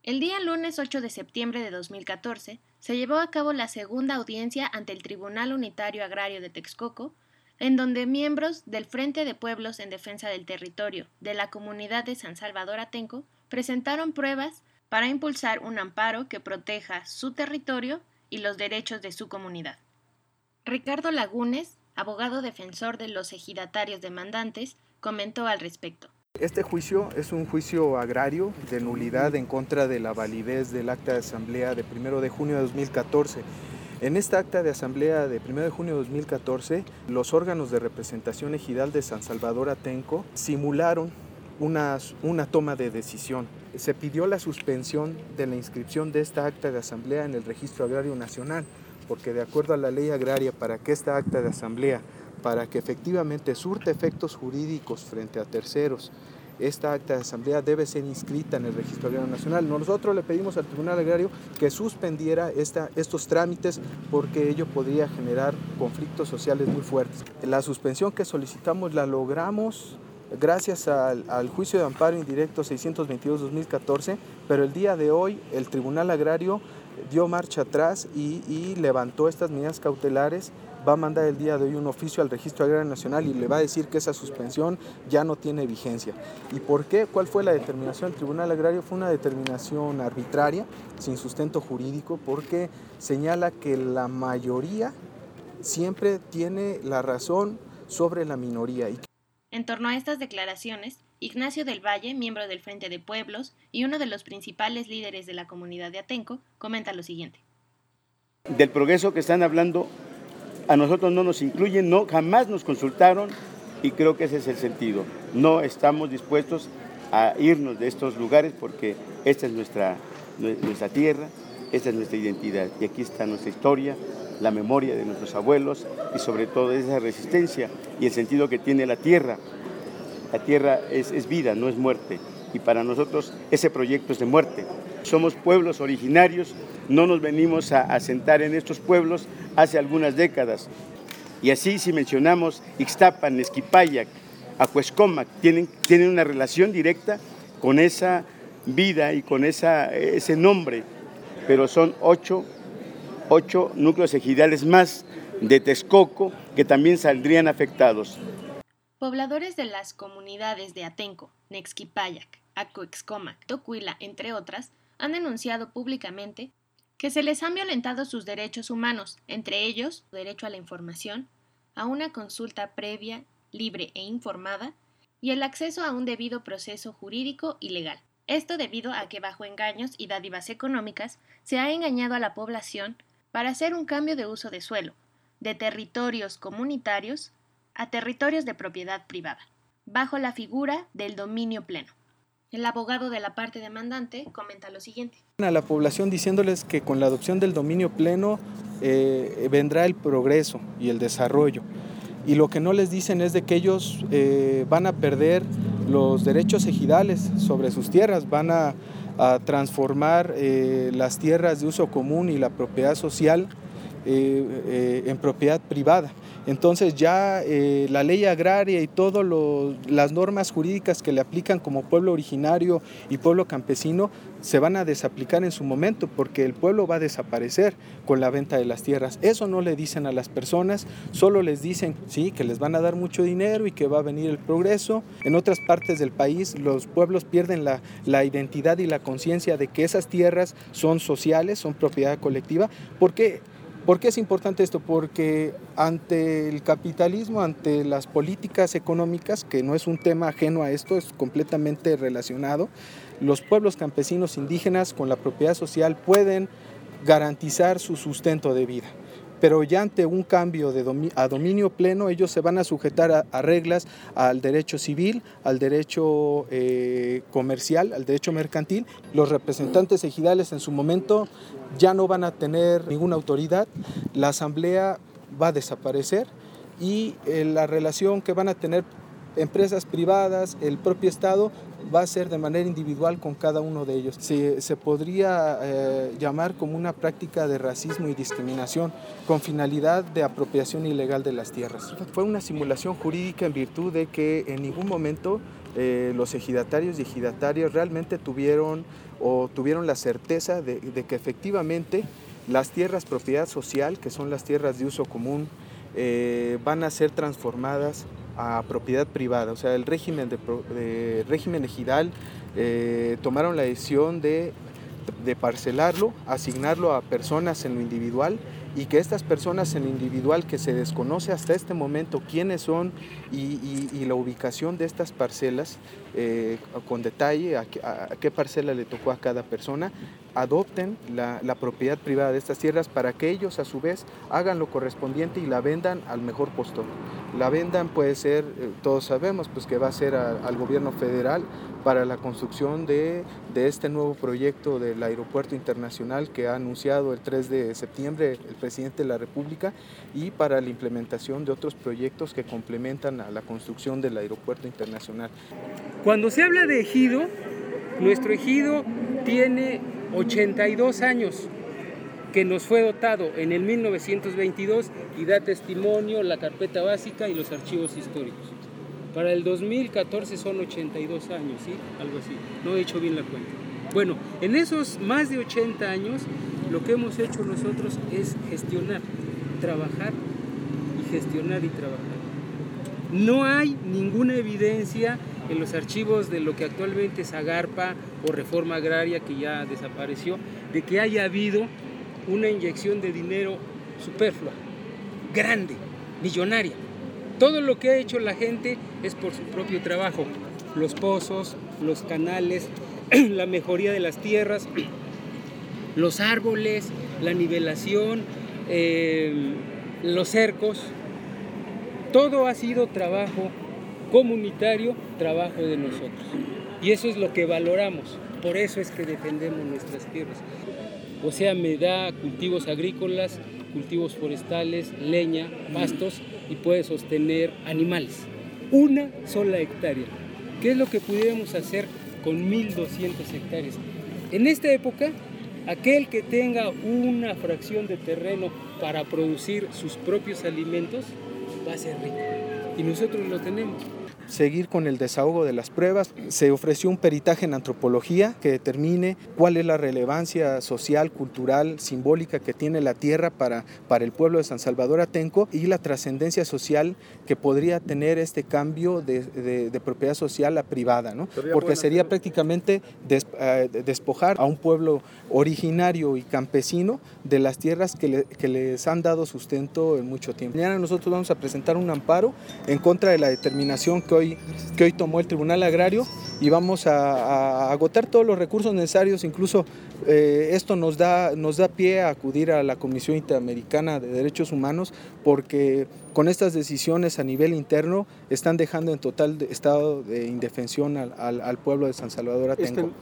El día lunes 8 de septiembre de 2014 se llevó a cabo la segunda audiencia ante el Tribunal Unitario Agrario de Texcoco, en donde miembros del Frente de Pueblos en Defensa del Territorio de la comunidad de San Salvador Atenco presentaron pruebas para impulsar un amparo que proteja su territorio y los derechos de su comunidad. Ricardo Lagunes, abogado defensor de los ejidatarios demandantes, comentó al respecto. Este juicio es un juicio agrario de nulidad en contra de la validez del acta de asamblea de 1 de junio de 2014. En esta acta de asamblea de 1 de junio de 2014, los órganos de representación ejidal de San Salvador Atenco simularon una toma de decisión. Se pidió la suspensión de la inscripción de esta acta de asamblea en el Registro Agrario Nacional, porque de acuerdo a la ley agraria, para que esta acta de asamblea, para que efectivamente surte efectos jurídicos frente a terceros, esta acta de asamblea debe ser inscrita en el Registro Agrario Nacional. Nosotros le pedimos al Tribunal Agrario que suspendiera estos trámites porque ello podría generar conflictos sociales muy fuertes. La suspensión que solicitamos la logramos gracias al juicio de amparo indirecto 622-2014, pero el día de hoy el Tribunal Agrario dio marcha atrás y levantó estas medidas cautelares. Va a mandar el día de hoy un oficio al Registro Agrario Nacional y le va a decir que esa suspensión ya no tiene vigencia. ¿Y por qué? ¿Cuál fue la determinación del Tribunal Agrario? Fue una determinación arbitraria, sin sustento jurídico, porque señala que la mayoría siempre tiene la razón sobre la minoría. En torno a estas declaraciones, Ignacio del Valle, miembro del Frente de Pueblos y uno de los principales líderes de la comunidad de Atenco, comenta lo siguiente. Del progreso que están hablando, a nosotros no nos incluyen, no, jamás nos consultaron y creo que ese es el sentido. No estamos dispuestos a irnos de estos lugares porque esta es nuestra tierra, esta es nuestra identidad y aquí está nuestra historia, la memoria de nuestros abuelos y sobre todo esa resistencia y el sentido que tiene la tierra. La tierra es vida, no es muerte y para nosotros ese proyecto es de muerte. Somos pueblos originarios, no nos venimos a asentar en estos pueblos hace algunas décadas. Y así si mencionamos Ixtapan, Nezquipayac, Acuezcomac, tienen una relación directa con esa vida y con ese nombre, pero son ocho núcleos ejidales más de Texcoco que también saldrían afectados. Pobladores de las comunidades de Atenco, Nezquipayac, Acuezcomac, Tocuila, entre otras, han denunciado públicamente que se les han violentado sus derechos humanos, entre ellos derecho a la información, a una consulta previa, libre e informada, y el acceso a un debido proceso jurídico y legal. Esto debido a que bajo engaños y dádivas económicas se ha engañado a la población para hacer un cambio de uso de suelo, de territorios comunitarios a territorios de propiedad privada, bajo la figura del dominio pleno. El abogado de la parte demandante comenta lo siguiente. A la población diciéndoles que con la adopción del dominio pleno vendrá el progreso y el desarrollo. Y lo que no les dicen es de que ellos van a perder los derechos ejidales sobre sus tierras, van a transformar las tierras de uso común y la propiedad social en propiedad privada. Entonces ya la ley agraria y todas las normas jurídicas que le aplican como pueblo originario y pueblo campesino se van a desaplicar en su momento porque el pueblo va a desaparecer con la venta de las tierras. Eso no le dicen a las personas, solo les dicen sí, que les van a dar mucho dinero y que va a venir el progreso. En otras partes del país los pueblos pierden la identidad y la conciencia de que esas tierras son sociales, son propiedad colectiva. ¿Por qué es importante esto? Porque ante el capitalismo, ante las políticas económicas, que no es un tema ajeno a esto, es completamente relacionado, los pueblos campesinos indígenas con la propiedad social pueden garantizar su sustento de vida. Pero ya ante un cambio a dominio pleno, ellos se van a sujetar a reglas, al derecho civil, al derecho comercial, al derecho mercantil. Los representantes ejidales en su momento ya no van a tener ninguna autoridad, la asamblea va a desaparecer y la relación que van a tener empresas privadas, el propio Estado, va a ser de manera individual con cada uno de ellos. Se podría llamar como una práctica de racismo y discriminación con finalidad de apropiación ilegal de las tierras. Fue una simulación jurídica en virtud de que en ningún momento los ejidatarios y ejidatarias realmente tuvieron la certeza de que efectivamente las tierras propiedad social, que son las tierras de uso común, van a ser transformadas a propiedad privada. O sea, el régimen ejidal tomaron la decisión de parcelarlo, asignarlo a personas en lo individual, y que estas personas en lo individual, que se desconoce hasta este momento quiénes son y la ubicación de estas parcelas, con detalle a qué parcela le tocó a cada persona, adopten la propiedad privada de estas tierras para que ellos a su vez hagan lo correspondiente y la vendan al mejor postor. La vendan puede ser, todos sabemos, pues que va a ser al gobierno federal para la construcción de este nuevo proyecto del aeropuerto internacional que ha anunciado el 3 de septiembre el presidente de la República, y para la implementación de otros proyectos que complementan a la construcción del aeropuerto internacional. Cuando se habla de ejido, nuestro ejido tiene 82 años, que nos fue dotado en el 1922 y da testimonio la carpeta básica y los archivos históricos. Para el 2014 son 82 años, ¿sí? Algo así, no he hecho bien la cuenta. Bueno, en esos más de 80 años, lo que hemos hecho nosotros es gestionar, trabajar y gestionar y trabajar. No hay ninguna evidencia en los archivos de lo que actualmente es Agarpa o Reforma Agraria, que ya desapareció, de que haya habido una inyección de dinero superflua, grande, millonaria. Todo lo que ha hecho la gente es por su propio trabajo. Los pozos, los canales, la mejoría de las tierras, los árboles, la nivelación, los cercos. Todo ha sido trabajo comunitario, trabajo de nosotros. Y eso es lo que valoramos. Por eso es que defendemos nuestras tierras. O sea, me da cultivos agrícolas, cultivos forestales, leña, pastos, y puede sostener animales. Una sola hectárea. ¿Qué es lo que pudiéramos hacer con 1.200 hectáreas? En esta época, aquel que tenga una fracción de terreno para producir sus propios alimentos va a ser rico. Y nosotros lo tenemos. Seguir con el desahogo de las pruebas. Se ofreció un peritaje en antropología que determine cuál es la relevancia social, cultural, simbólica que tiene la tierra para el pueblo de San Salvador Atenco, y la trascendencia social que podría tener este cambio de propiedad social a privada, ¿no? Porque sería prácticamente despojar a un pueblo originario y campesino de las tierras que les han dado sustento en mucho tiempo. Mañana nosotros vamos a presentar un amparo en contra de la determinación que hoy tomó el Tribunal Agrario, y vamos a agotar todos los recursos necesarios. Incluso esto nos da pie a acudir a la Comisión Interamericana de Derechos Humanos, porque con estas decisiones a nivel interno están dejando en total estado de indefensión al pueblo de San Salvador Atenco.